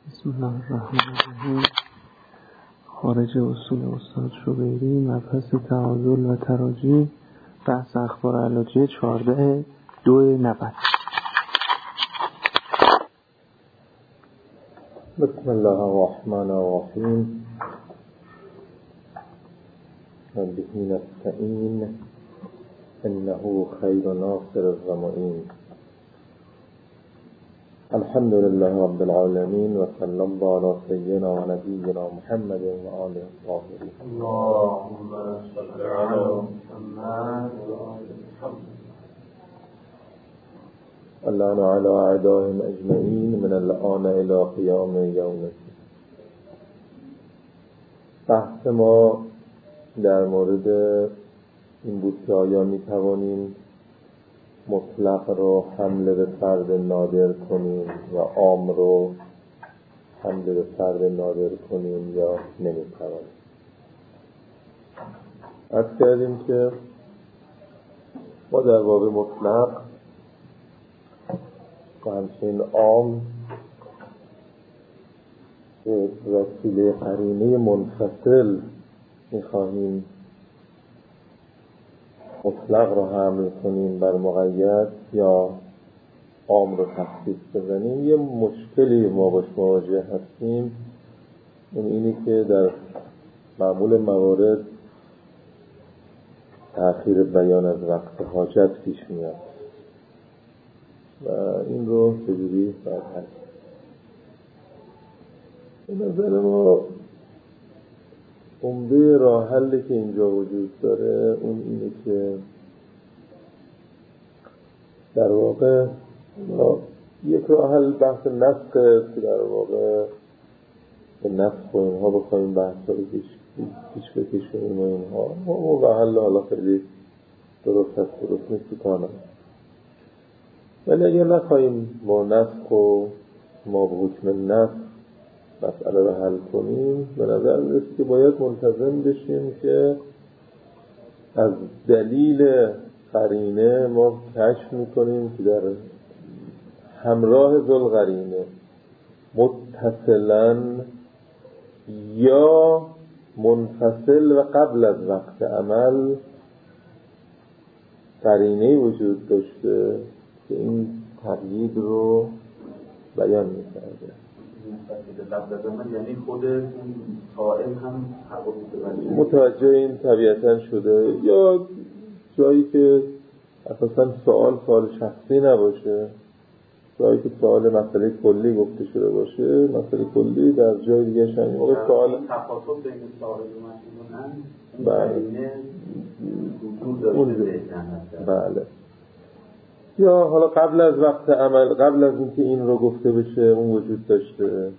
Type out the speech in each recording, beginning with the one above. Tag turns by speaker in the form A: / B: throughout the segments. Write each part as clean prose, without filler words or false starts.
A: بسم الله الرحمن الرحیم. خارج اصول استاد شبیری، مبحث تعادل و تراجی، بحث اخبار علاجی 14/2/90.
B: بسم الله الرحمن الرحیم. و به نستعین انه خیر ناصر الظمئین. الحمد لله رب العالمین و صلی الله علی سیدنا و نبینا محمد و آله الطاهرین. اللهم صل علی محمد و آل محمد. اللهم علی اعدائهم اجمعین من الان الی قیام یوم الدین. بحث ما در مورد این بود که آیا می توانیم مطلق رو حمله به فرد نادر کنیم و عام رو حمله به فرد نادر کنیم یا نمی توانیم. عرض کردیم که ما در باب مطلق و همچنین عام به وسیله قرینه منفصل می خواهیم مطلق رو حمل کنیم بر مقید یا عام رو تخصیص بزنیم. یه مشکلی ما باش مواجه هستیم، اینی که در معمول موارد تأخیر بیان از وقت حاجت پیش میاد و این رو چجوری باید حل کنیم. به نظر ما عمده راه حلی که اینجا وجود داره اون اینه که در واقع یک راه حل بحث نسخه که در واقع به نسخ و اینها بخوایم بحث رو پیش بکشونیم و اینها و راه حل حالا خیلی درست هست درست نیست کنم، ولی اگر نخواهیم با نسخ و ما به حکم نسخ مسئله رو حل کنیم، به نظر میرسه که باید منتظم بشیم که از دلیل قرینه ما کشف میکنیم که در همراه ذوالقرینه متصلاً یا منفصل و قبل از وقت عمل قرینه وجود داشته که این تقیید رو بیان میکرده.
C: یعنی خود اون سائل هم
B: متوجه این طبیعتاً شده، یا جایی که اساساً سوال شخصی نباشه، جایی که سوال مسئله کلی گفته شده باشه، مسئله کلی در جای دیگه شن موقع سوال
C: تفاوت بین سائل و مشمول
B: بله. یا حالا قبل از وقت عمل، قبل از اینکه این رو گفته بشه اون وجود داشته،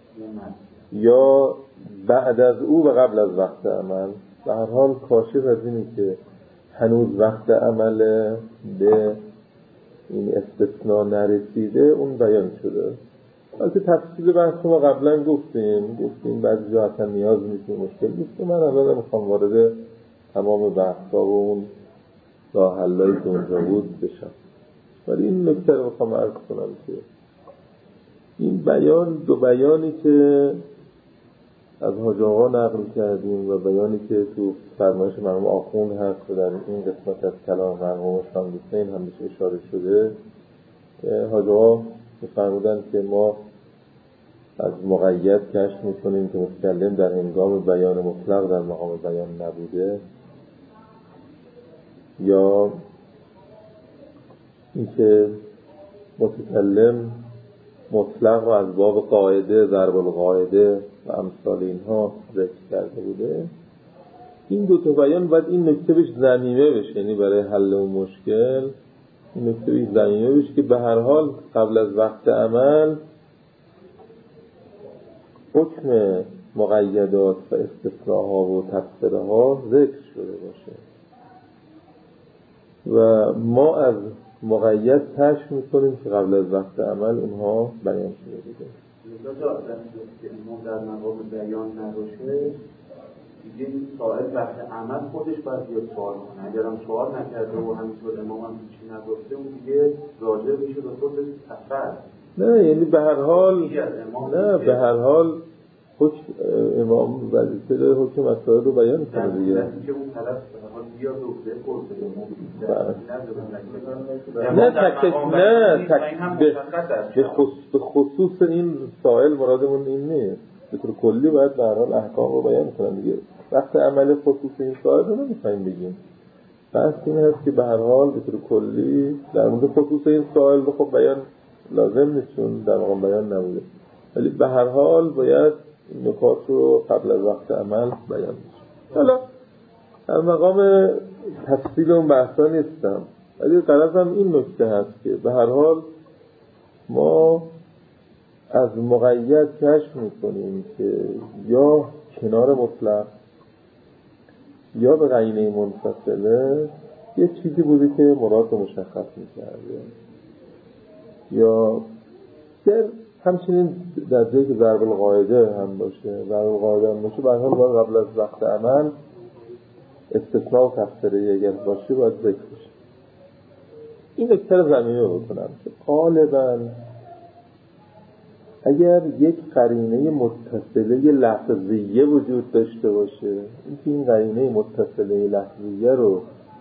B: یا بعد از او و قبل از وقت عمل. به هر حال کاشف از اینی که هنوز وقت عمل به این استثناء نرسیده اون بیان شده. البته تفصیل بحث ما قبلا گفتیم بعضی جا اصلا نیاز نیست، مشکل نیست. من اولا میخوام وارد تمام بحثا و اون راه حلایی که اونجا بود بشم، ولی این نکته رو میخوام عرض کنم که این دو بیانی که از حاج آقا نقل کردیم و بیانی که تو فرمایش مرحوم آخوند هست و در این قسمت از کلام مرحوم شاملوسین هم بهش اشاره شده، که حاج آقا می‌فرمودند که ما از مقید کشف می‌کنیم که متکلم در هنگام بیان مطلق در مقام بیان نبوده، یا اینکه متکلم مطلق رو از باب قاعده، ضرب القاعده و امثال اینها ذکر کرده بوده. این دو تا بیان باید این نکته بهش ضمیمه بشه، یعنی برای حل اون مشکل این نکته بهش ضمیمه بشه که به هر حال قبل از وقت عمل حکم مقیدات و استثناءها و تفسیرها ذکر شده باشه و ما از مقید کشف میکنیم که قبل از وقت عمل اونها بیان شده بوده.
C: که ما در مقام بیان نباشه دیگه سائل وقت عمل خودش باید بیاد سوال کنه. اگر هم سوال نکرده و همینطور امام هم هیچی نگفته اون دیگه راجع بشه به خودش تفسیر
B: نه یعنی به هر حال حکم امام وظیفه داره حکم مسائل رو بیان کنه دیگه.
C: که اون طرف بیا دکتر
B: به خصوص این سائل مرادمون این نیست. به طور کلی باید به هر حال احکام رو بیان کنن دیگه. وقت عمل خصوص این سائل رو نمیخوایم بگیم. بس این هست که به هر حال به طور کلی در مورد خصوص این سائل رو خب بیان لازم نیست چون در مقام بیان نبوده، ولی به هر حال باید این نکات رو قبل از وقت عمل بیان بشه. حالا در مقام تفصیل اون بحثا نیستم، ولی غرضم این نکته هست که به هر حال ما از مقید کشف میکنیم که یا کنار مطلق یا به قرینه منفصله یه چیزی بوده که مراد رو مشخص میکرده، یا همچنین در جایی که ضرب القاعده هم باشه، ضرب القاعده هم باشه، به هر حال باید قبل از وقت عمل استثناء و تفسیری اگر باشه باید ذکر بشه. این نکته زمینه رو بکنم که غالباً اگر یک قرینه متصله لفظیه وجود داشته باشه، اینکه این قرینه متصله لفظیه رو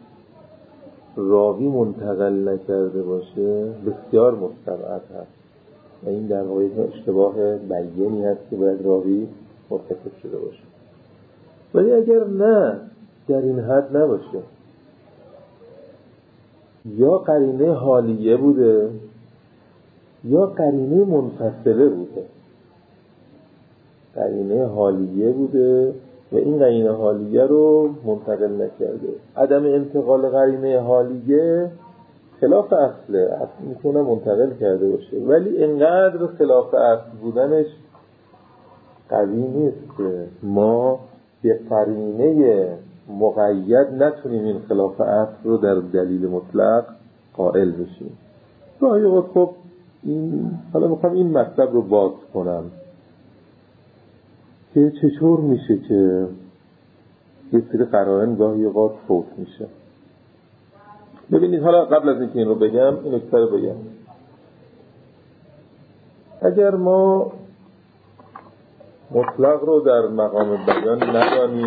B: راوی منتقل نکرده باشه بسیار مستبعد هست و این در واقع اشتباه بیانی هست که باید راوی مرتکب شده باشه. ولی اگر نه در این حد نباشه، یا قرینه حالیه بوده یا قرینه منفصله بوده، قرینه حالیه بوده و این قرینه حالیه رو منتقل نکرده. عدم انتقال قرینه حالیه خلاف اصله، اصل میتونه منتقل کرده باشه، ولی انقدر خلاف اصل بودنش قوی نیست که ما به قرینه مقید نتونیم این خلاف اصل رو در دلیل مطلق قائل بشیم. گاهی اوقات خب این حالا میخوام این مطلب رو باز کنم که چطور میشه که یه سری قرائن گاهی اوقات فوت میشه. ببینید حالا قبل از اینکه این رو بگم این نکته رو بگم. اگر ما مطلق رو در مقام بیان ندانیم،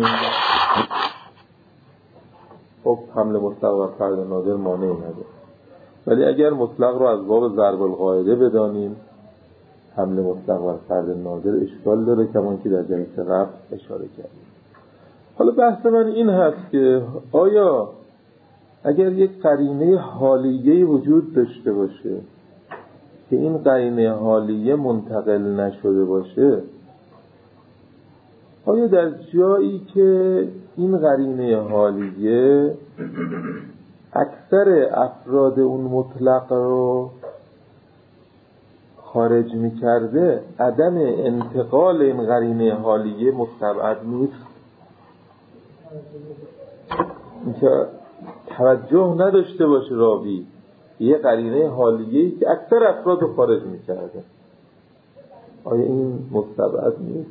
B: خب حمل مطلق و فرد نادر مانعی نداره، ولی اگر مطلق رو از باب ضرب القاعده بدانیم، حمل مطلق و فرد نادر اشکال داره، کمان که در جلسه قبل اشاره کردیم. حالا بحث من این هست که آیا اگر یک قرینه حالیه وجود داشته باشه که این قرینه حالیه منتقل نشده باشه، آیا در جایی که این قرینه حالیه اکثر افراد اون مطلق رو خارج می‌کرده، عدم انتقال این قرینه حالیه مستبعد نیست؟ اینکه توجه نداشته باشه راوی یه قرینه حالیه‌ای که اکثر افراد رو خارج می‌کرده، آیا این مستبعد نیست؟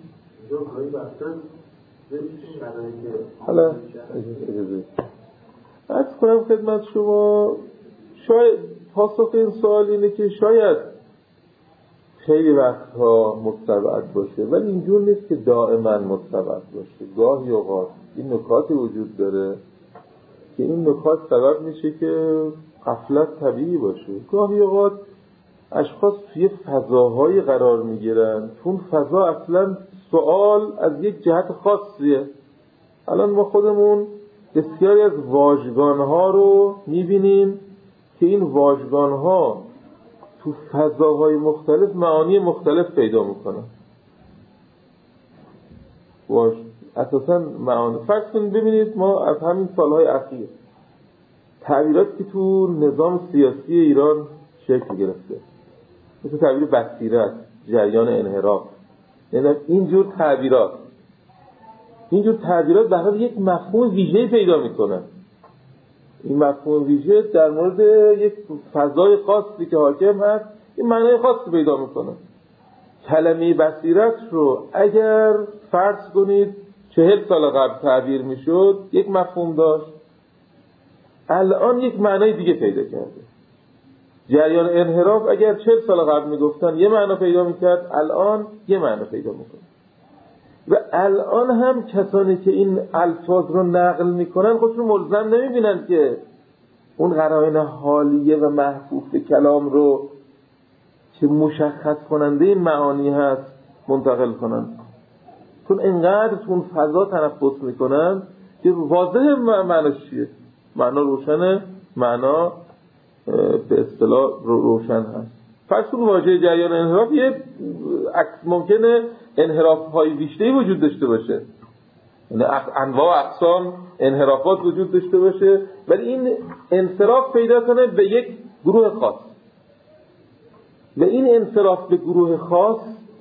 B: حالا اجازه عرض کنم خدمت شما، شاید پاسخ این سوال اینه که شاید خیلی وقتها مستبعد باشه، ولی اینجور نیست که دائما مستبعد باشه. گاهی اوقات این نکاتی وجود داره که این نکات سبب میشه که غفلت طبیعی باشه. گاهی اوقات اشخاص توی فضاهای قرار میگیرن، چون فضا اصلا سوال از یک جهت خاصیه. الان ما خودمون بسیاری از واژگان‌ها رو می‌بینیم که این واژگان‌ها تو فضاهای مختلف معانی مختلف پیدا می‌کنن. اساساً معانی فرض کنید ببینید ما از همین سالهای اخیر تعبیراتی که تو نظام سیاسی ایران شکل گرفته، مثل تعبیر بصیرت، جریان انحراف، یعنی اینجور تعبیرات به حال یک مفهوم ویژه‌ای پیدا میکنه. این مفهوم ویژه در مورد یک فضای خاصی که حاکم هست این معنای خاصی پیدا میکنه. کلمه بصیرت رو اگر فرض کنید 40 سال قبل تعبیر میشد یک مفهوم داشت، الان یک معنای دیگه پیدا کرده. جریان انحراف اگر 40 سال قبل میگفتن یه معنا پیدا میکرد، الان یه معنا پیدا میکنه. و الان هم کسانی که این الفاظ رو نقل میکنن خودشون ملزم نمیبینن که اون قرائن حالیه و محفوظ کلام رو که مشخص کننده این معانی هست منتقل کنن، چون انقدر تو اون فضا تنفس میکنن که واضح معناش چیه، معنا روشنه، معنا به اصطلاح روشن هست. پس اون واژه جریان انحراف یه ممکنه انحراف های بیشتری وجود داشته باشه، یعنی انواع و اقسام انحرافات وجود داشته باشه، ولی این انصراف پیدا کنه به یک گروه خاص و این انصراف به گروه خاص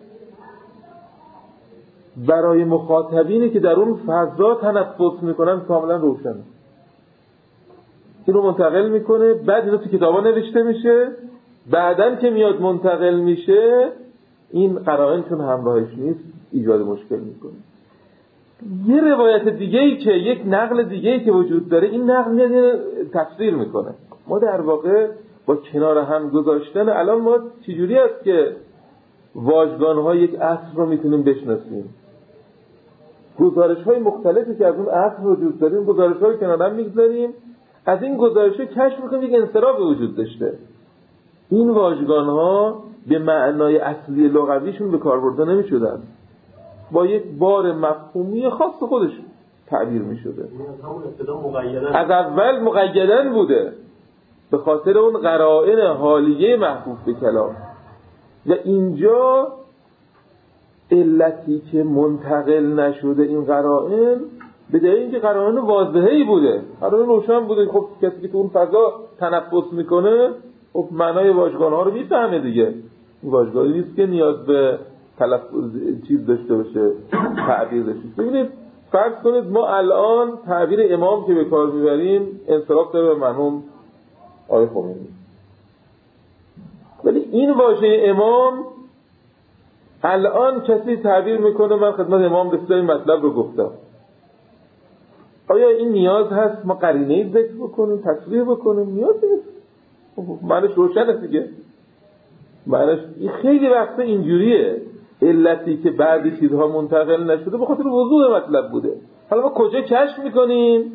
B: برای مخاطبینی که در اون فضا تنفس میکنن کاملا روشنه. اینو منتقل میکنه، بعد اینو تو کتابا نوشته میشه، بعدن که میاد منتقل میشه این قرائن چون همراهش نیست ایجاد مشکل میکنه. یه روایت دیگه‌ای که یک نقل دیگه‌ای که وجود داره، این نقل میاد تفسیر میکنه. ما در واقع با کنار هم گذاشتن الان ما چجوری است که واژگان‌ها یک اصل رو میتونیم بشناسیم؟ گزارش‌های مختلفی که از اون اصل وجود داره، این گزارش‌ها رو کنار هم میگذاریم، از این گزارش‌ها کشف می‌کنیم یک انصراف وجود داشته. این واژگان‌ها به معنای اصلی لغویشون به کار برده نمی‌شدن، با یک بار مفهومی خاص خودش تعبیر می‌شده. از اول مقیدن بوده به خاطر اون قرائن حالیه محفوظ به کلام. و اینجا علتی که منتقل نشده این قرائن به دلیل اینکه قرائن واضحه‌ای بوده، قرائن روشن بوده. خب کسی که تو اون فضا تنفس میکنه خب معنای واژگان‌ها رو میفهمه دیگه. این واژگانی نیست که نیاز به چیز داشته باشه، تعبیر داشته باشه. ببینید فرض کنید ما الان تعبیر امام که به کار میبریم انصراف داره به مرحوم آقای خمینی، ولی این واژه امام الان کسی تعبیر میکنه من خدمت امام رسیدم این مطلب رو گفتم، آیا این نیاز هست ما قرینه‌ای ذکر بکنیم، تصریح بکنیم؟ نیاز نیست، معنیش روشنه دیگه. معنیش خیلی وقتا اینجوریه، علتی که بعضی چیزها منتقل نشده به خاطر وضوح مطلب بوده. حالا ما کجا کشف میکنیم؟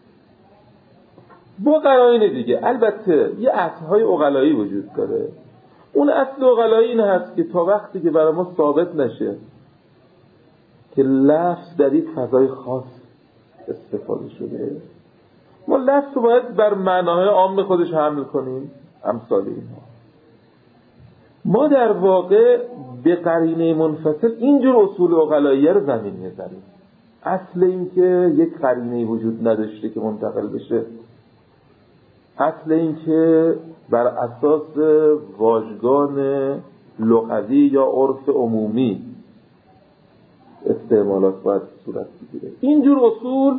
B: با قرائن دیگه. البته یه اصل‌های عقلایی وجود داره. اون اصل عقلایی این هست که تا وقتی که برای ما ثابت نشه که لفظ در یک فضای خاص استفاده شده، ما لفظ رو باید بر معناهای عام خودش حمل کنیم. امثال اینها ما در واقع به قرینه منفصل اینجور اصول عقلایی رو زمین می‌ذاریم. اصل این که یک قرینه وجود نداشته که منتقل بشه، اصل این که بر اساس واژگان لغوی یا عرف عمومی استعمالات باید صورت بگیره. اینجور اصول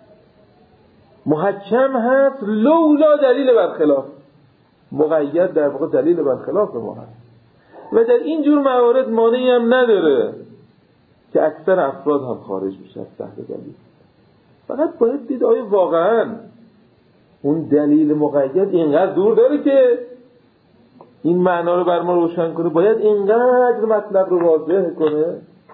B: محکم هست لولا دلیل برخلاف، مقید در واقع دلیل برخلاف ما هست و در اینجور موارد مانعی هم نداره که اکثر افراد هم خارج میشه از تحت دلیل. فقط باید دید آیا واقعاً اون دلیل مقید اینقدر دور داره که این معنا رو بر ما روشن کنه، باید اینقدر مطلب رو واضح کنه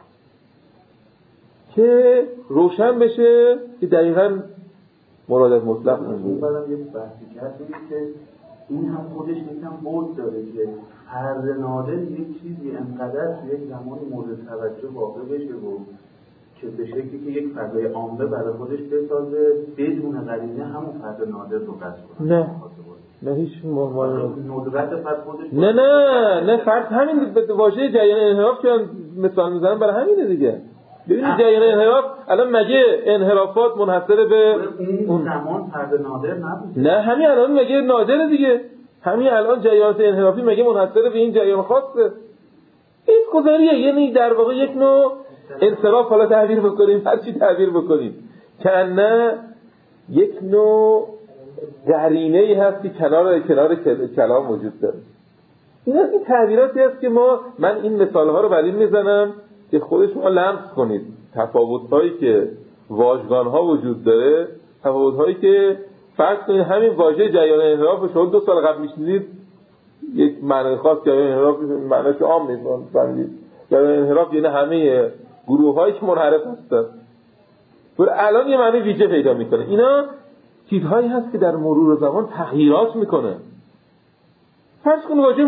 B: که روشن بشه که دقیقاً مراد از مطلق نمیشه.
C: بعدم یه بحثی کردیم که این هم خودش یکم بود داره که هر نادر یک چیزی انقدر توی یک زمان مورد توجه واقع بشه و که به شکلی که یک فضای عامه برای خودش بسازه بدون قرینه همون فضا نادر رو قصد کنه.
B: نه هیچ
C: ندرت فرد خودش
B: نه فرد همین واژه جریان انحراف که مثال میزنم برای همینه دیگه. ببینید جریان انحراف الان مگه انحرافات منحصر به
C: اون زمان فرد نادر نبود؟
B: نه همین الان مگه نادره دیگه. همین الان جریانات انحرافی مگه منحصر به این جریان خاصه؟ این گذاریه، یعنی در واقع یک نوع انصراف، حالا تعبیر بکنیم هر چی تعبیر بکنیم، که نه یک نوع قرینه‌ای هست که کنار کلام وجود داره. این از این تعبیراتی هست که من این مثال‌ها رو برای میزنم که خودش شما لمس کنید تفاوت‌هایی که واژگان‌ها وجود داره، تفاوت‌هایی که فرض کنید همین واژه جریان انحراف رو شما 2 سال قبل میشنیدید یک معنی خاص گرایان انحراف معنیش عام نیست فهمید. گرایان انحراف یعنی همه گروه‌هایی که منحرف هستن. ولی الان یه معنی ویژه پیدا میکنه. اینا چیزهایی هست که در مرور زمان تغییرات میکنه. فرض کن واژه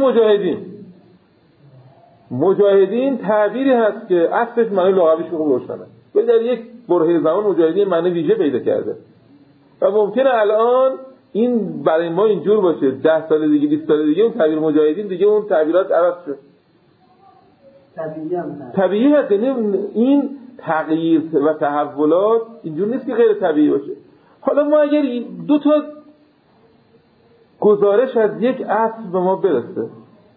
B: مجاهدین تعبیری هست که اصلش معنی لغویش خوب روشنه، ولی در یک برهه زمان مجاهدین معنی ویژه پیدا کرده و ممکنه الان این برای ما اینجور باشه، 10 سال دیگه 20 سال دیگه اون تعبیر مجاهدین دیگه اون تعبیرات عوض شد. طبیعی هست. یعنی این تغییر و تحولات اینجور نیست که غیر طبیعی باشه. حالا ما اگر 2 تا گزارش از یک اصل به ما برسه،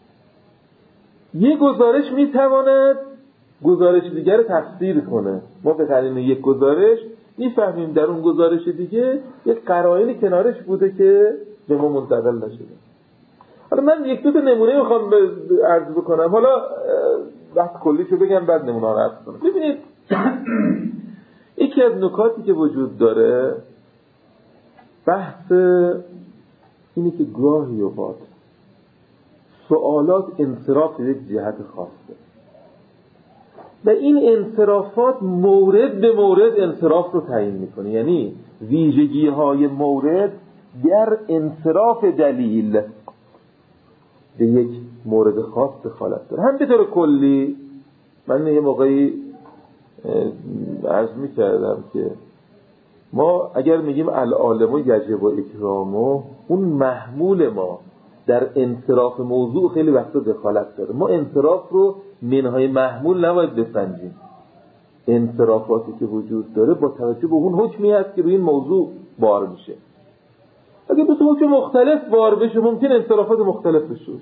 B: یک گزارش میتواند گزارش دیگر رو تفسیر کنه. ما به قرینه یک گزارش میفهمیم در اون گزارش دیگه یک قرائنی کنارش بوده که به ما منتقل نشده. حالا من 1-2 تا نمونه میخوام عرض بکنم، حالا بحث کلیشو بگم بعد نمونه ها رو عرض کنم. ببینید یکی از نکاتی که وجود داره بحث اینه که گاهی اوقات سوالات انصراف یک جهت خاصه و این انصرافات مورد به مورد انصراف رو تعیین میکنه. یعنی ویژگی های مورد در انصراف دلیل به یک مورد خاص دخالت داره. هم به طور کلی من یه موقعی عرض میکردم که ما اگر میگیم العالم یجب و اکرامه، اون محمول ما در انصراف موضوع خیلی وقتا دخالت داره. ما انصراف رو منهای محمول نباید بسنجیم. انصرافاتی که وجود داره با توجه به اون حکمی هست که روی این موضوع بار میشه. اگر دو تا حکم مختلف بار بشه ممکن انصرافات مختلف بشه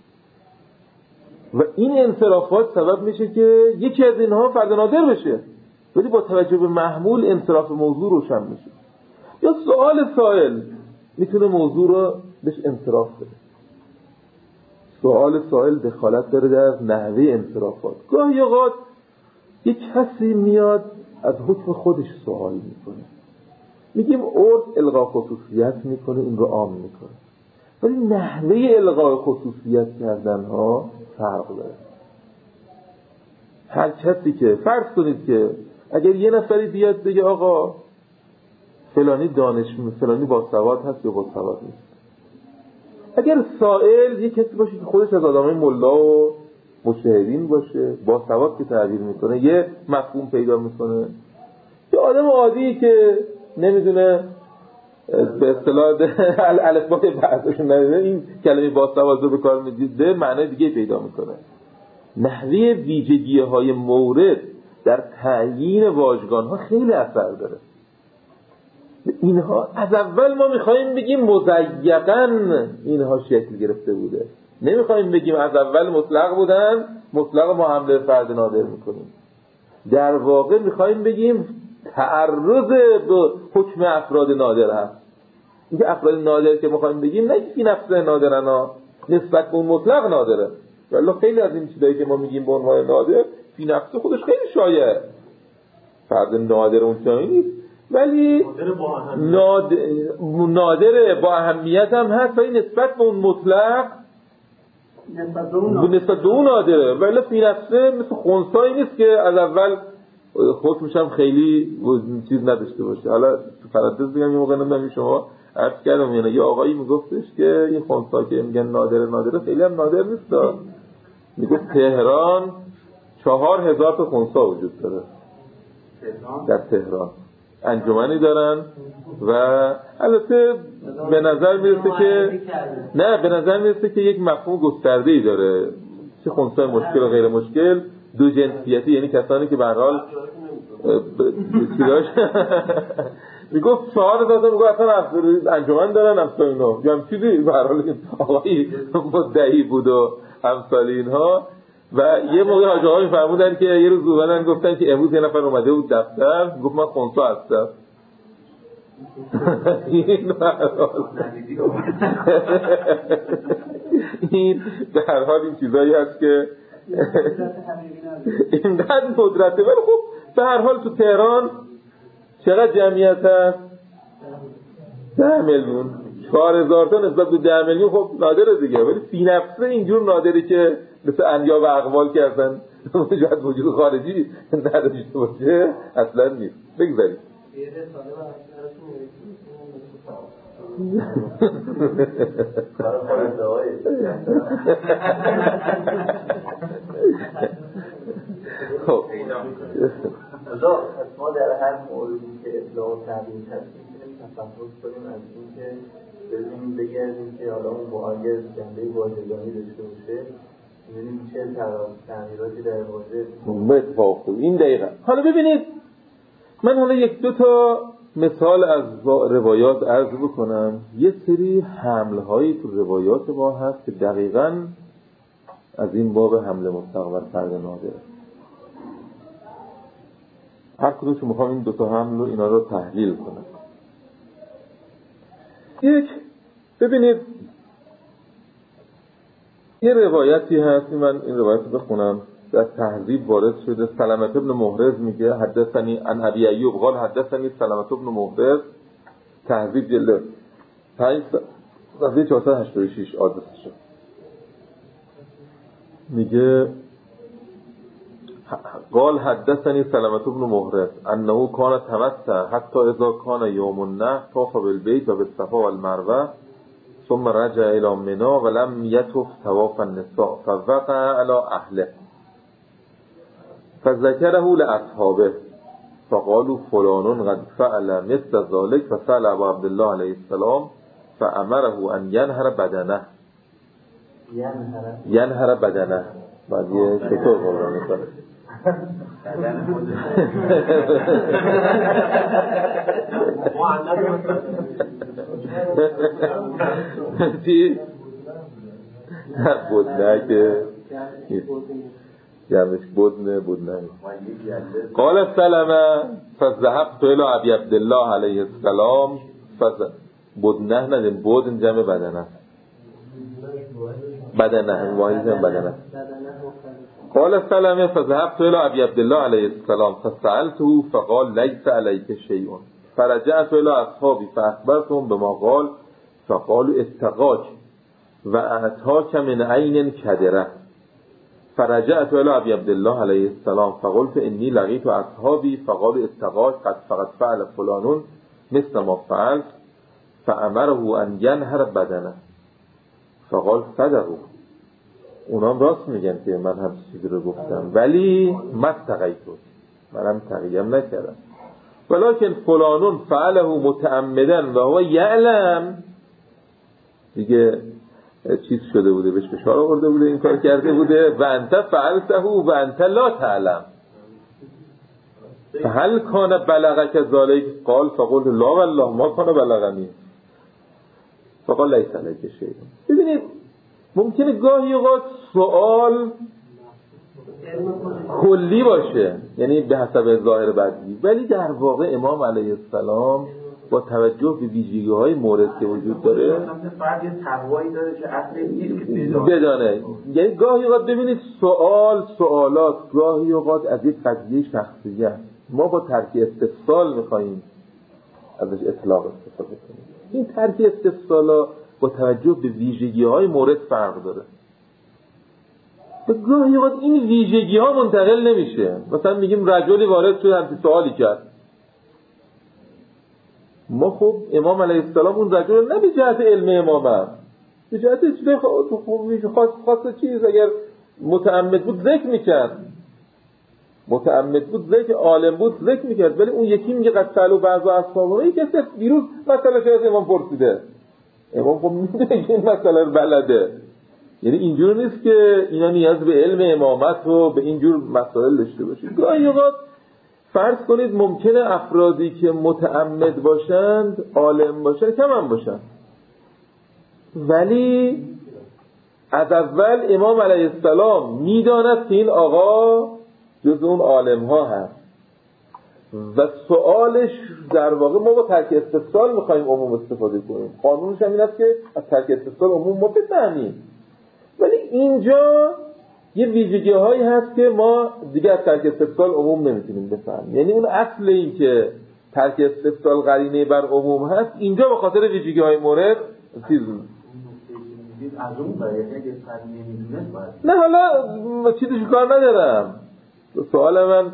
B: و این انصرافات سبب میشه که یکی از اینها فرد نادر بشه، ولی با توجه به محمول انصراف موضوع روشن میشه. یا سوال سائل میتونه موضوع رو بهش انصراف بده. سوال سائل دخالت داره در نحوه انصرافات. گاهی اوقات یک کسی میاد از حکم خودش سوال میکنه، میگیم عرف الغا خصوصیت میکنه، این رو عام میکنه، ولی نحوه الغا خصوصیت کردن ها فرق داره. هر کسی که فرض کنید که اگر یه نفری بیاد بگه آقا فلانی فلانی باسواد هست یا باسواد نیست، اگر سائل یک کسی باشه که خودش از آدمای ملا و مجتهدین باشه، باسواد که تعبیر میکنه، یه مفهوم پیدا میکنه، یه آدم عادی که نمیدونه به اصطلاح الفبای بعضشون نمیدونه این کلمه باسواد رو به کار میگیره، معنی دیگه پیدا میکنه. نحوه ویژگی های مورد در تعیین واژگان ها خیلی اثر داره. اینها از اول ما میخواییم بگیم مضیقاً اینها شکل گرفته بوده، نمیخواییم بگیم از اول مطلق بودن، مطلق ما حمله فرد نادر میکنیم. در واقع میخواییم بگیم تعرض به حکم افراد نادر هست. این که افراد نادر که میخواییم بگیم نه فی نفسه نادرن ها، نسبت به اون مطلق نادره. ولی خیلی از این چیزایی که ما میگیم به عنوان نادر فی نفسه خودش خیلی شایعه. فرد نادر اون چیزی نیست، ولی نادر با اهمیت هم هست، ولی نسبت به اون مطلق نسبت به اون نادره. ولی فی نفسه مثل خنثایی نیست که از اول حکمش هم خیلی چیز نداشته باشه. حالا تو پرانتز بگم یه موقع نمیدونم شما عرض کردم یعنی یه آقایی میگفتش که این خنثا که میگن نادره خیلی هم نادر نیست. میگفت تهران 4000 تا خنثا وجود داره در تهران، انجمنی دارن و البته به نظر میرسه که یک مفهوم گسترده‌ای داره، چه خنثای مشکل و غیر مشکل، دو جنسیتی، یعنی کسانی که به هر حال میگفت 4000 تا، میگفت اصلا انجمن دارن امثال اینا یا هم چیزی، به هر حال آقایی مدعی بود و امثال اینها. و یه موقع حاج آقا میفرمودن که یه روز اومدن گفتن که امروز یه نفر اومده بود دفتر، گفت من خنثا هستم. این در حال این چیزایی هست که اینقدر ندرته، ولی خب به هر حال تو تهران چقدر جمعیت هست؟ 10 میلیون. 4000 تا نسبت به 10 میلیون خب نادره دیگه، ولی فی نفسه اینجور نادره که مثل انیا و اقوال کردن شاید وجود خارجی نداشته باشه اصلا نیست. بگذاریم
C: خب ما در هر موردی که اطلاع و تبیین هست میتونیم تفکر کنیم از این که ببینیم بگردیم که حالا اون با اگر جنبه واژگانی داشته باشه ببینیم چه تغییراتی در واژه
B: اتفاق افتاد. این دقیقا حالا ببینید من حالا یک دو تا مثال از روایات عرض بکنم. یه سری حمل‌هایی تو روایات ما هست که دقیقاً از این باب حمل مطلق بر فرد نادر. هر کدومش میخوام این دو تا حمل و اینا رو تحلیل کنم. یک ببینید یه روایتی هست، من این روایت رو بخونم، در تهذیب وارد شده. سلمة بن محرز میگه حدثنی عن ابی ایوب قال حدثنی سلمة بن محرز، تهذیب جلد 5 صفحه 486 آدرسش میگه قال حدثني سلمة بن محرز انه كان تمتع حتى اذا كان يوم النحر طاف بالبيت وبالصفا والمروه ثم رجع الى منى ولم يطف طواف النساء فوقع على اهله فذكره لاصحابه فقالوا فلان قد فعل مثل ذلك فسأل ابو عبد الله عليه السلام فأمره ان ينهر بدنه. ينهر بدنه بعد یه شطور قرار میکنه چی؟ بدنه که جمعش بدنه. قال سلمة فذهبت الى ابي عبد الله علیه السلام بدنه ندیم، بدن جمع بدنه بدنه واحد جمع بدنه. قال سلمة فذهبت الى ابي عبد الله عليه السلام فسألته فقال ليس عليك شيء فرجعت الى اصحابي فاخبرتهم بما قال فقالوا اتقاك واعطاك من عين كدره فرجعت الى ابي عبد الله عليه السلام فقلت اني لقيت اصحابي فقالوا اتقاك فقد فعل فلان مثل ما فعلت فأمره ان ينهر بدنه فقال صدقوا. اونام راست میگن که من هم چیزی رو گفتم ولی مستقیتو منم تقیم نکردم. ولکن فلانون فعله متعمدن و هو یعلم، دیگه چیز شده بوده بهش فشار آورده بوده این کار کرده بوده و انت فعلته و انت لا تعلم فهل کان بلغک ذالک قال فقلت لا والله ما کان بلغنی فقال لیس علیک شیء. ببینید ممکنه گاهی اوقات سوال کلی باشه یعنی به حسب ظاهر بدی، ولی در واقع امام علیه السلام با توجه به ویژگی‌های مورد که وجود داره
C: فرد تقوایی داره که اصل نیست که
B: بدانه. یعنی گاهی اوقات ببینید سوالات گاهی اوقات از یک قضیه شخصیه است، ما با ترک استفسال می‌خوایم ازش اطلاق استفاده کنیم. این ترک استفسالا با توجه به ویژگی‌های مورد فرق داره. به گاهی اوقات این ویژگی‌ها منتقل نمیشه. مثلا میگیم رجلی وارد شد همین سوالی کرد، ما خب امام علیه السلام اون رجل رو نه به جهت علم امامت، به جهت خاص چیز اگر متعمد بود ذکر میکرد، متعمد بود ذکر، عالم بود ذکر میکرد. ولی اون یکی میگه قد سألوا بعض اصحابه، این کسی دیروز مثلا شاید امام پرسیده، امام خب میدونه که این مسئله رو بلده. یعنی اینجور نیست که اینا نیاز به علم امامت و به اینجور مسائل داشته باشید. گاهی اوقات فرض کنید ممکنه افرادی که متعمد باشند عالم باشند کم هم باشند، ولی از اول امام علیه السلام میداند که این آقا جز اون عالم ها هست و سوالش در واقع ما با ترک استفسال میخواییم عموم استفاده کنیم. قانونش هم این است که از ترک استفسال عموم ما بفهمیم، ولی اینجا یه ویژگی هایی هست که ما دیگه از ترک استفسال عموم نمیتونیم بفهمیم. یعنی اون اصل این که ترک استفسال قرینه بر عموم هست اینجا به خاطر ویژگی های مورد چیز
C: از اون باید اگه فرد نمیدونه باید
B: نه حالا چیزی کار ندارم، سوال من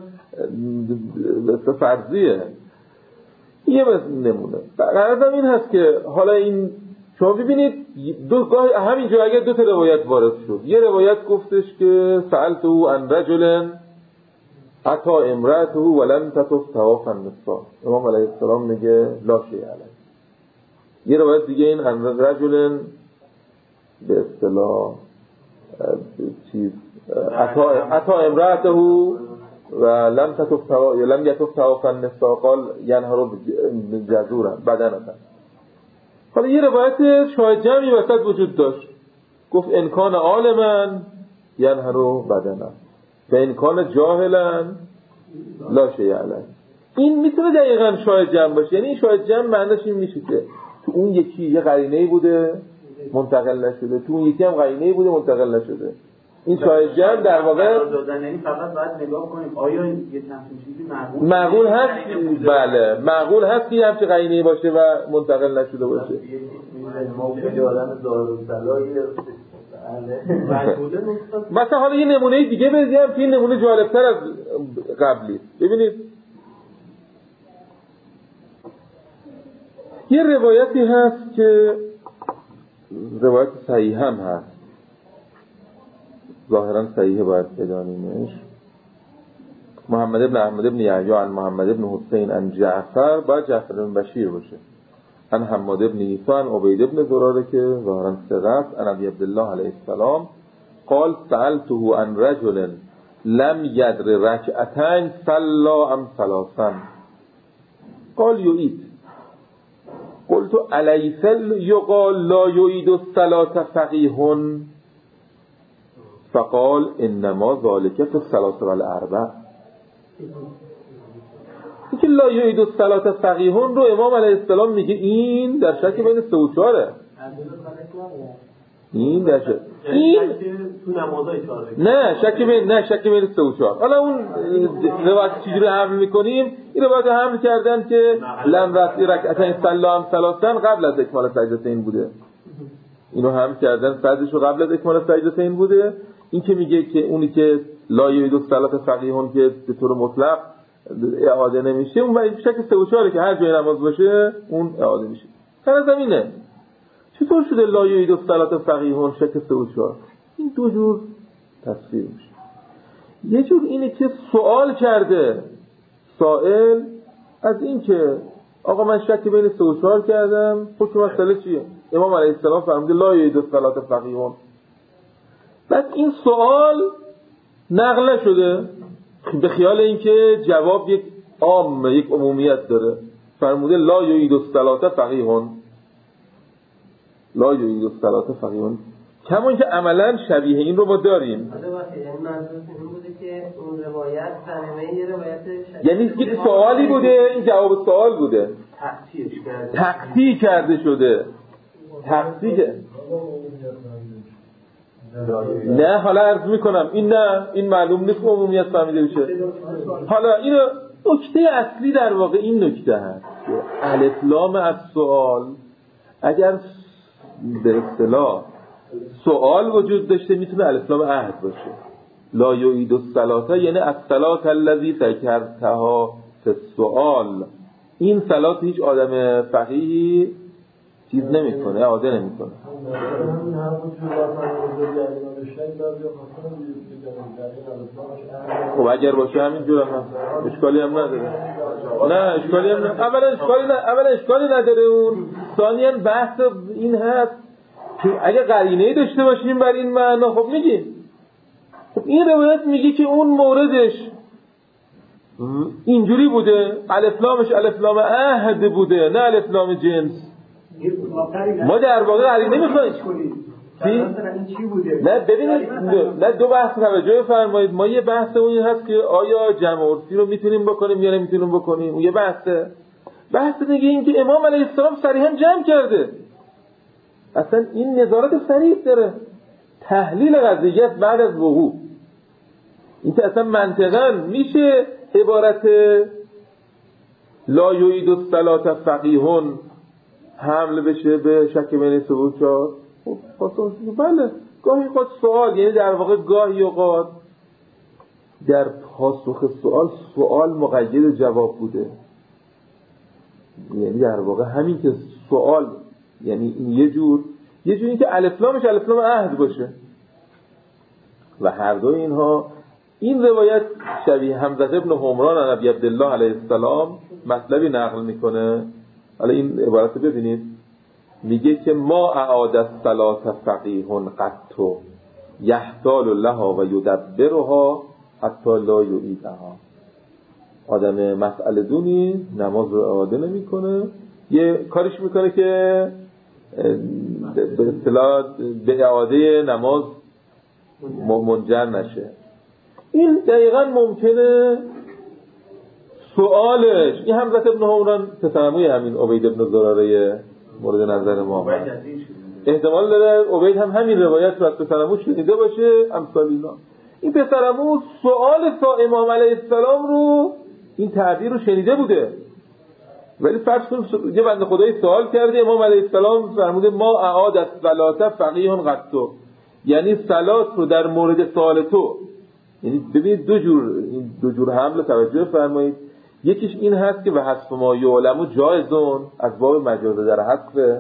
B: فرضیه. یه مثل نمونه قرارم این هست که حالا این شما ببینید دو گاه همینجا اگر دو تا روایت وارد شد، یه روایت گفتش که سألته عن رجل اتا امرأته ولم تطف طواف النساء، امام علیه السلام میگه لا شیء علیه. یه روایت دیگه این عن رجل به اصطلاح چیز اتا امرأته و لم یطف طواف النساء قال ینهر جزورا بدنه. حالا یه روایت شاهد جمعی وسط وجود داشت، گفت انکان عالما ینهر بدنه و انکان جاهلا لا شیء علیه. این میتونه دقیقاً شاهد جمع باشه، یعنی این شاهد جمع معنیش این میشه که تو اون یکی یه قرینه‌ای بوده منتقل نشده، تو اون یکی هم قرینه‌ای بوده منتقل نشده. این شاهد جمع در واقع
C: یعنی فقط باید نگاه کنیم آیا یه چنین چیزی
B: معقول هست. بله معقول هست که همچین قرینه‌ای باشه و منتقل نشده باشه.
C: موجود آدم دارالصلاحی
B: مثلا حالا یه نمونه دیگه بزنیم که این نمونه جالب‌تر از قبلی. ببینید یه روایتی هست که روایت صحیح هم هست، ظاهرا صحیحه باید بدانیمش. محمد بن احمد بن یحیی عن محمد بن حسین عن جعفر، باید جعفر بن بشیر باشه، عن حماد بن عیسی عن عبید بن زراره که ظاهرا ثقه است، عن ابی عبدالله علیه السلام قال سألته عن رجل لم يدر ركعتين صلى ام ثلاثا قال يعيد قلت أليس يقال لا يعيد الصلاة فقيه فقال انما ذلك في الثلاث والاربع. اینکه لا یعید الصلاة فقیهون رو امام علیه السلام میگه این در شک بین 3 و 4. این در شک این
C: تو نمازای 4
B: نه شک بین 3 و 4. حالا اون روایت چجوری حمل میکنیم؟ این روایت حمل کردن که لم رفعی رکعتین سلام ثلاثا قبل از اکمال سجدتین بوده. اینو حمل کردن صدرشو قبل از اکمال سجدتین بوده. این که میگه که اونی که لا یعید الصلاة فقیهون که به طور مطلق اعاده نمیشه، اون باید شک 3 و 4 که هر جای نماز باشه اون اعاده میشه. سر زمینه چطور شده لا یعید الصلاة فقیهون شک 3 و 4؟ این دو جور تفسیر میشه. یه جور اینه که سوال کرده سائل از این که آقا من شک بین 3 و 4 کردم، حکم مسئله چیه؟ امام علیه السلام فرموده لا یعید الصلاة فقیهون. بعد این سوال نقل شده به خیال اینکه جواب یک عام یک عمومیت داره، فرموده لا یعید الصلاة فقیهون، لا یعید الصلاة فقیهون، کما اینکه عملا شبیه این رو ما داریم.
D: یعنی منظور این بوده که اون روایت ترمه یه روایت
B: یعنی یک سوالی بوده، این جواب سوال بوده، تقطیع کرده شده. تقطیع نه حالا عرض میکنم این نه، این معلوم نیست که عمومیت فهمیده بشه. حالا اینو نکته اصلی در واقع این نکته هست که الف لام از سوال اگر به اصطلاح سوال وجود داشته میتونه الف لام عهد باشه. لا یعید الصلاة یعنی الصلاة الذی ذکرتها فی السؤال. این صلات هیچ آدم فقیهی چیز نمیکنه، اعاده نمیکنه. خب اگر باشه همینجور هم اشکالی هم نداره. نه اشکالی هم نداره. اولا اشکالی نداره. اون ثانیاً بحث این هست که اگر قرینه‌ای داشته باشیم بر این معنا، خب میگیم خب این روایت میگه که اون موردش اینجوری بوده، الف لامش الف لام عهد بوده نه الف لام جنس. ما در واقع قرینه نمیخوایم. نه ببینید، نه دو بحث توجه فرمایید. ما یه بحث اون هست که آیا جمع عرفی رو میتونیم بکنیم یا نمیتونیم بکنیم، اون یه بحثه. بحث دیگه این که امام علیه السلام صریحا جمع کرده، اصلا این نظارت صریح داره، تحلیل قضیه بعد از وقوع. این که اصلا منطقاً میشه عبارت لا یعید الصلاة فقیهون حمل بشه به شک بین 3 و 4؟ خب پاسخ بله. گاهی خود سوال، یعنی در واقع گاهی اوقات در پاسخ سوال مقید جواب بوده. یعنی در واقع همین که سوال، یعنی این یه جوری که الف لامش الف لام عهد باشه و هر دو اینها. این روایت شبیه حمزه ابن حمران عن ابی عبدالله علیه السلام مطلبی نقل میکنه. حالا این عبارت ببینید، میگه که ما اعاد الصلاة فقیه قط یحتال لها و یدبرها حتی لا یعیدها. آدم مسئله دونی نماز رو اعاده نمیکنه، یه کارش میکنه که به اصطلاح به اعاده نماز منجر نشه. این دقیقاً ممکنه سوالش، این حمزه ابن حمران پسرعموی همین عبید ابن زراره مورد نظر ما، احتمال داره عبید هم همین روایت رو از پسرعمو شنیده باشه امثال اینا. این پسرعمو سوال امام علیه السلام رو، این تعبیر رو شنیده بوده، ولی فرض کنیم یه بنده خدایی سوال کرده، امام علیه السلام فرموده ما اعاد الصلاة فقیه قط، یعنی صلات رو در مورد سوال تو. یعنی ببینید دو جور حمل توجه فرمایید. یکیش این هست که به حذف ما یعلم جایزون، از باب مجاز در حذف.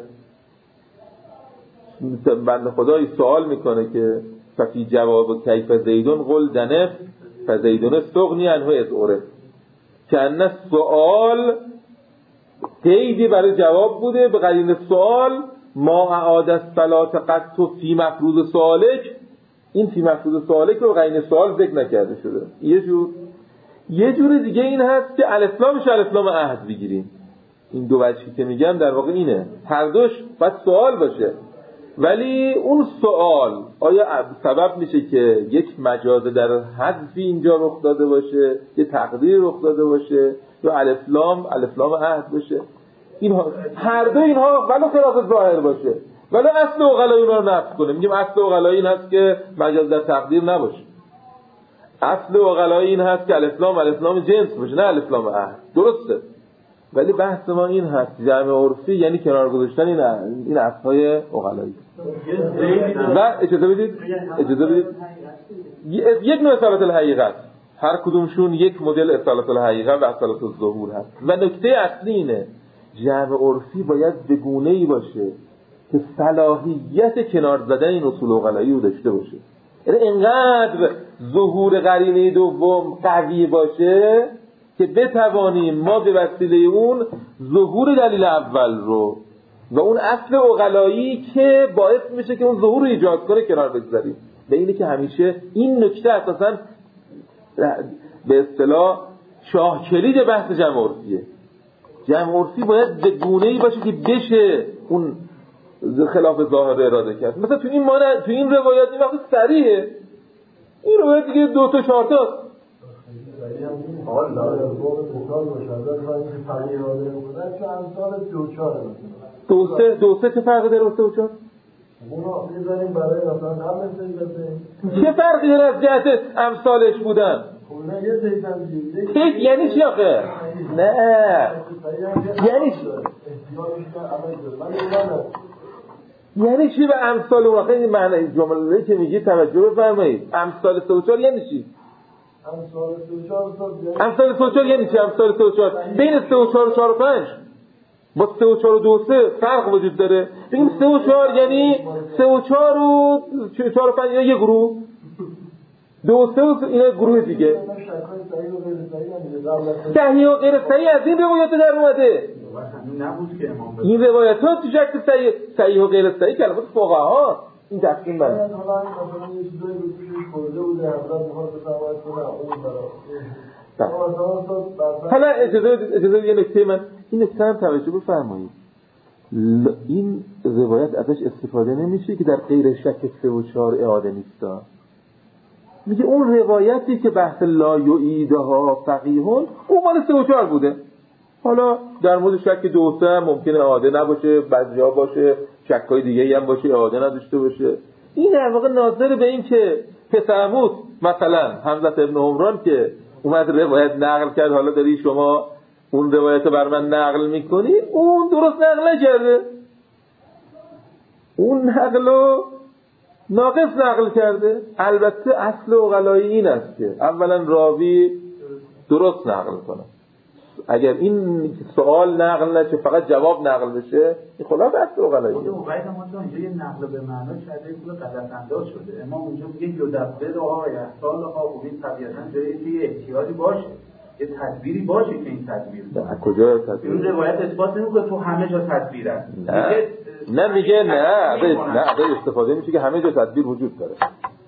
B: بنده خدایی سوال میکنه که ففی جواب کیف زیدون قل دنف فزیدون استغنی عنه از عرف، که ان سوال قیدی برای جواب بوده به قرینه سوال. ما اعاد الصلاة قط فی مفروض سوالک، این فی مفروض سوالک رو قرینه سوال ذکر نکرده شده. یه جور دیگه این هست که الف لامش الف لام عهد بگیریم. این دو وجهی که میگم در واقع اینه، هر دوش باید سوال باشه، ولی اون سوال آیا سبب میشه که یک مجاز در حذفی اینجا رخ داده باشه، یه تقدیر رخ داده باشه، یا الف لام عهد باشه. اینها هر دو اینها ولو خلاف ظاهر باشه، ولی اصل عقلایی اینا رو نفی کنه. میگیم اصل عقلایی این هست که مجاز در تقدیر نباشه. اصل عقلایی این هست که الف لام جنس باشه، نه الف لام عهد. درسته، ولی بحث ما این هست جمع عرفی یعنی کنار گذاشتن این اصل‌های عقلایی. و اجازه بدید یک نوع اصالت الحقیقت، هر کدومشون یک مدل اصالت الحقیقت و اصالت الظهور هست. و نکته اصلی اینه جمع عرفی باید به گونه‌ای باشه که صلاحیت کنار زدن این اصول عقلایی رو داشته باشه. یعنی اینقدر ظهور قرینه دوم قوی باشه که بتوانیم ما به وسیله اون ظهور دلیل اول رو و اون اصل عقلایی که باعث میشه که اون ظهور رو ایجاد کنه کنار بگذاریم. به اینه که همیشه این نکته اساساً به اصطلاح شاه کلید بحث جمع عرفیه. جمع عرفی باید به گونه‌ای باشه که بشه اون خلاف ظاهر اراده کرد. مثلا تو این روایت این وقت صریحه، این روایت دیگه 2 تا 4 تا دو سه چه فرقی داره با 3 و 4؟ چه فرقی داره از جهت امثالش بودن؟ یعنی چی آخه؟ نه یعنی چی؟ یعنی چی به امثال اون؟ آخه این معنی جمله که میگی توجه بفرمایید. امثال 3 و 4 یعنی چی؟ امثال 3 و 4 یعنی چی؟ امثال 3 و 4 بین 3 و 4 و 4 و 5 با 3 و 4 و 2 و 3 فرق وجود داره. بگیم 3 و 4 یعنی 3 و 4 و 4 و 5 اینا یه گروه، 2 و 3 و اینا گروه دیگه. صحیح و غیر صحیح از این روایات در اومده. این روایات ها تو شکل صحیح و غیر صحیح کلمات فقها این تقسیم بله. حالا اجازه یه نکته من این نکته هم توجه بفرمایید. این روایت ازش استفاده نمیشه که در غیر شک 3 و 4 اعاده نیستا. میگه اون روایتی که بحث لا یعیدها فقیهون اون مال 3 و 4 بوده. حالا در مورد شک 2 و 3 ممکنه اعاده نباشه، بعضیا باشه، شک‌های دیگه‌ای هم باشه اعاده نداشته باشه. این در واقع ناظر به این که پسرعمو مثلا حمزه ابن عمران که اومد روایت نقل کرد، حالا داری شما اون روایت بر من نقل میکنی، اون درست نقل نکرده، اون نقلو ناقص نقل کرده. البته اصل عقلایی این است که اولا راوی درست نقل کنه. اگر این سوال نقل نشه فقط جواب نقل بشه، این خلاف اصل عقلایی.
C: خود عبید ما تا اینجا یه نقل به معنا کرده پول غلط انداز شده. امام اونجا میگه یدبر ها یا احسان ها خوبی طبیعتا جایی که احتیاجی باشه، یه تدبیری باشه که این تدبیر باشه.
B: از کجا تدبیر؟
C: این روایت اثبات نمیکنه تو همه جا تدبیر هست.
B: میگه نه استفاده میشه که همه جا تدبیر وجود داره.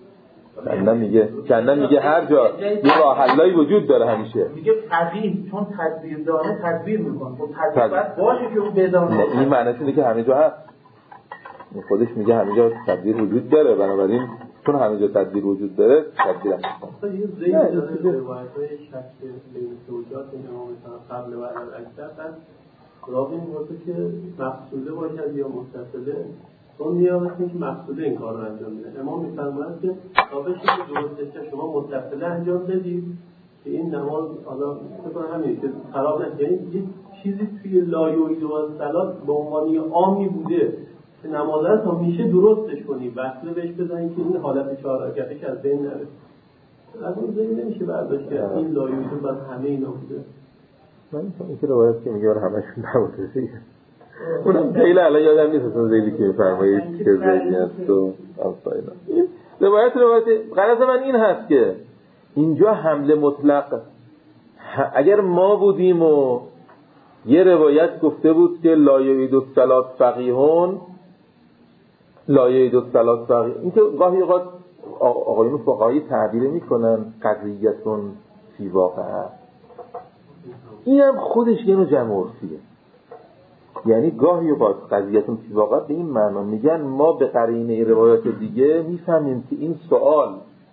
B: کندن میگه هر جا یه راه حلایی وجود داره همیشه.
C: میگه فقیه چون تدبیر داره تدبیر میکنه. خب تدبیر باشه که اون بدانه.
B: این معنیش اینه که همه جا هست. خودش میگه همه جا تدبیر وجود داره، بنابراین چون همه جا تدبیر وجود داره تدبیر هم میکنه.
E: یه زیر داره روایت‌های شک بین زوجات اینا مثلا قبل و بعد اکثر راوی میگه که مقصوده باشه یا متصله، اون نیازه که مقصوده این کار رو انجام میده. امام میفرماید که ثابت شده که درسته شما متصله انجام بدید که این نماز حالا فکر همین که خراب نشه. یعنی یه چیزی توی لایوید و صلات به عنوان عامی بوده که نماز رو تا میشه درستش کنی، وصله بهش بزنی که این حالت چهار رکعتی که از بین نره. از اون زمین نمیشه برداشت که این لایوید بس همه اینا بوده.
B: من این که روایت که میگه همشون نبوده اونم خیلی الان یادم نیست اصلا زیدی که فرمایید که زیدی هست و آفاینا. این روایت غرض من این هست که اینجا حمله مطلق، اگر ما بودیم و یه روایت گفته بود که لا یعید الصلاة فقیهون، لا یعید الصلاة فقیه، این که گاهی اوقات آقایون فقهایی تعبیر میکنن قضیتون فی واقعه، این هم خودش یه نوع جمع عرفیه. یعنی گاهی اوقات قضیتون فی واقع به این معنا میگن ما به قرینه روایات دیگه میفهمیم که این سوال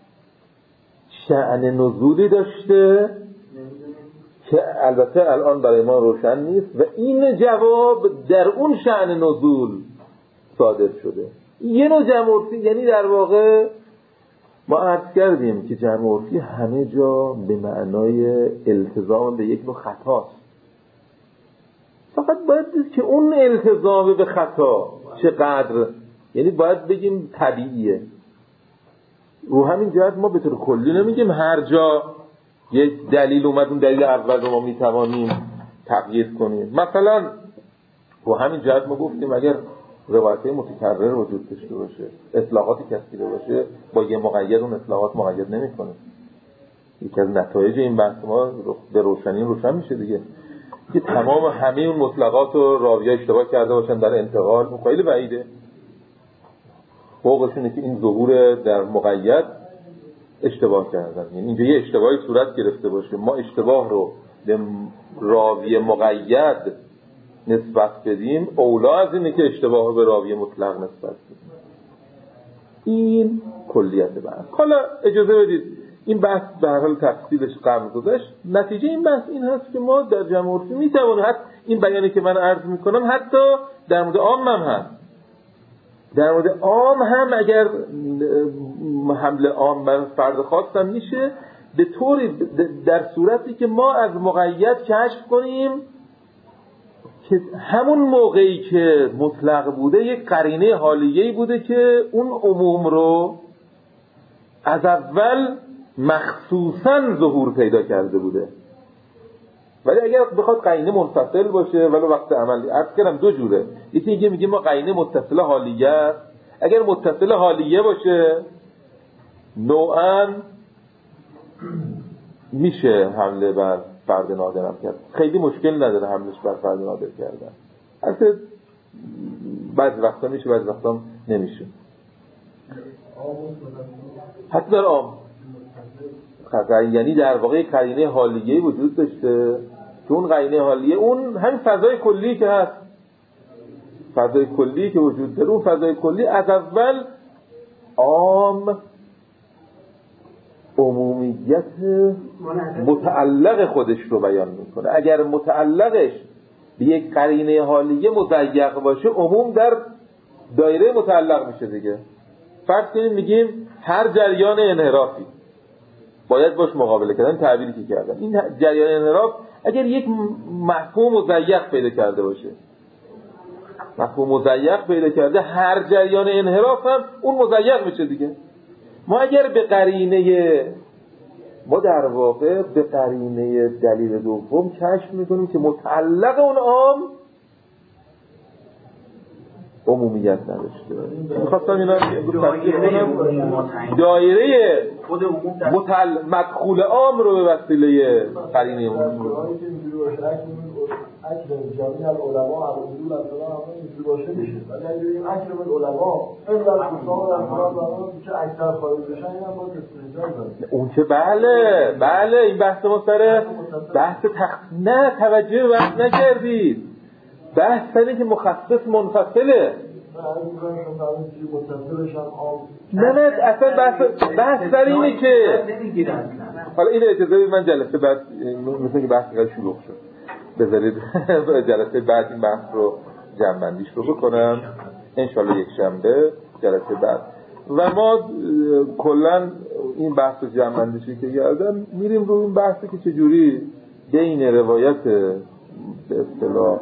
B: شأن نزولی داشته که البته الان برای ما روشن نیست و این جواب در اون شأن نزول صادر شده. یه نوع جمع عرفی، یعنی در واقع ما عرض کردیم که جمع عرفی همه جا به معنای التزام به یک نوع خطاست. فقط باید دید که اون التزام به خطا چقدر، یعنی باید بگیم طبیعیه. رو همین جهت ما به طور کلی نمیگیم هر جا یک دلیل اومد اون دلیل اول رو ما میتوانیم تقیید کنیم. مثلا رو همین جهت ما گفتیم اگر روایت متکرر وجود داشته باشه، اطلاقاتی کثیره باشه، با یه مقید اون اطلاقات مقید نمیکنه. یکی از نتایج این بحث ما به روشن میشه دیگه که تمام همه اون مطلقات رو راوی‌ها اشتباه کرده باشن در انتقال، اون خیلی بعیده. فوقشونه که این ظهور در مقید اشتباه کردن، یعنی اینجا یه اشتباهی صورت گرفته باشه، ما اشتباه رو به راوی مقید نسبت بدیم، اولا از اینه که اشتباه رو به راوی مطلق نسبت بدیم. این کلیت بحث. حالا اجازه بدید این بحث به هر حال تفصیلش قبل گذشت. نتیجه این بحث این هست که ما در جمع عرفی میتوانیم، حتی این بیانی که من عرض میکنم حتی در مورد عام هم هست. در مورد عام هم اگر حمله عام بر فرد خاص هم میشه، به طوری در صورتی که ما از مقید کشف کنیم که همون موقعی که مطلق بوده یک قرینه حالیه‌ای بوده که اون عموم رو از اول مخصوصاً ظهور پیدا کرده بوده. ولی اگر بخواد قرینه منفصل باشه ولو وقت عمل، عرض کردم دو جوره. یکی میگه ما قرینه متصل حالیه است. اگر متصل حالیه باشه نوعاً میشه حمله بر فرد نادر هم کرد، خیلی مشکل نداره حملش بر فرد نادر کردن. البته بعضی وقتا میشه بعضی وقتا نمیشه. حتی در عام یعنی در واقع قرینه حالیه‌ای وجود داشته که اون قرینه حالیه اون همین فضای کلی که هست، فضای کلی که وجود داره، اون فضای کلی از اول عام عمومیت متعلق خودش رو بیان میکنه. اگر متعلقش به یک قرینه حالیه مضیق باشه عموم در دایره متعلق میشه دیگه. فرض کنیم میگیم هر جریان انحرافی باید باش مقابله کردن، تعبیری که کردن این جریان انحراف اگر یک مفهوم مضیق پیدا کرده باشه، مفهوم مضیق پیدا کرده، هر جریان انحراف هم اون مضیق میشه دیگه. ما اگر به قرینه، ما در واقع به قرینه دلیل دوم کشف میکنیم که متعلق اون عام عمومیت نداشته. میخواستم اینا دایره مدخول عام رو به وسیله قرینه عمومی
F: اکرم جمعی العلماء الرسول السلام اینجوری باشه میشه. ولی اگه بگیم اکرم العلماء این در کتاب القرآن که اکثر خارج بشن این هم باید استثناء داره.
B: اون که بله این بحث ما سر بحث نه توجه به بحث نکردید. بحث اینه که مخصص منفصله. نه اصلا بحث سر اینه که حالا این اجازه بدید من جلسه بعد مثل که بحث قرار شروع شد بذارید جلسه بعد این بحث رو جمع‌بندیش رو بکنم انشالله یک شنبه جلسه بعد. و ما کلا این بحث رو جمع‌بندیشی که کردم میریم رو این بحثی که چجوری بین روایت به اصطلاح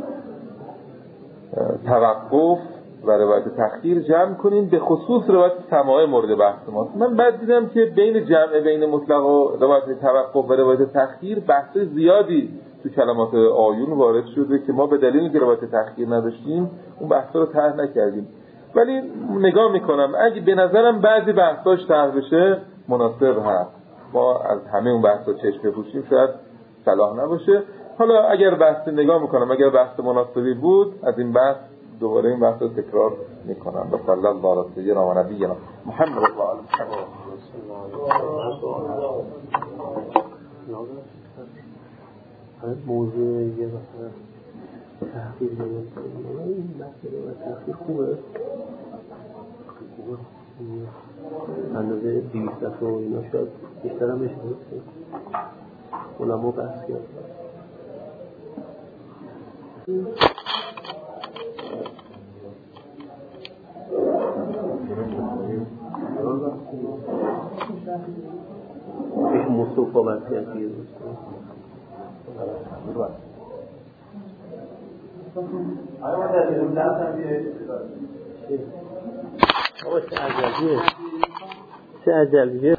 B: توقف و روایت تخییر جمع کنیم، به خصوص روایت سماع مورد بحث ماست. من بعد دیدم که بین جمع بین مطلق و روایت توقف و روایت تخییر بحث زیادی تو کلمات آیون وارد شده که ما به دلیلی که روایت تخییر نداشتیم اون بحثا رو طرح نکردیم. ولی نگاه میکنم اگه به نظرم بعضی بحثاش طرح بشه مناسب هست، ما از همه اون بحثا چشم بپوشیم شاید صلاح نباشه. حالا اگر بحث نگاه میکنم اگر بحث مناسبی بود از این بحث دوباره این بحث رو تکرار میکنم. و صلی الله علی سیدنا و نبینا محمد الله علیه
E: و موضوع یه مثلا تحقیق این بحث و تحقیق خوبه اندازه 200 دفعه و اینا شاید بیشتر هم بشه علما بحث کرد. ایش مصطفى برسیدی چه عجلیه